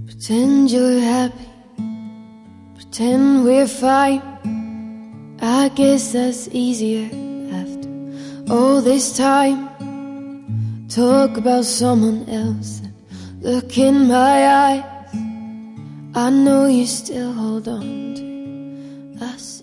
Pretend you're happy, pretend we're fine. I guess that's easier after all this time. Talk about someone else and look in my eyes. I know you still hold on to us.